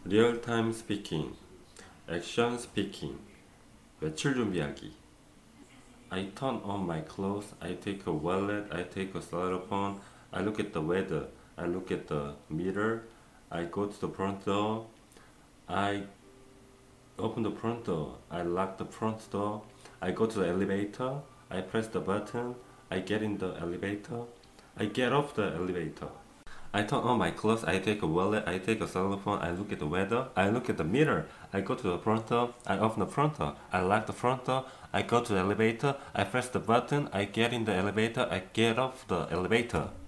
리얼타임 스피킹, 액션 스피킹, 외출 준비하기. I turn on my clothes, I take a wallet, I take a cell phone, I look at the weather, I look at the mirror, I go to the front door, I open the front door, I lock the front door, I go to the elevator, I press the button, I get in the elevator, I get off the elevator. I turn on my clothes, I take a wallet, I take a cell phone, I look at the weather, I look at the mirror, I go to the front door, I open the front door, I lock the front door, I go to the elevator, I press the button, I get in the elevator, I get off the elevator.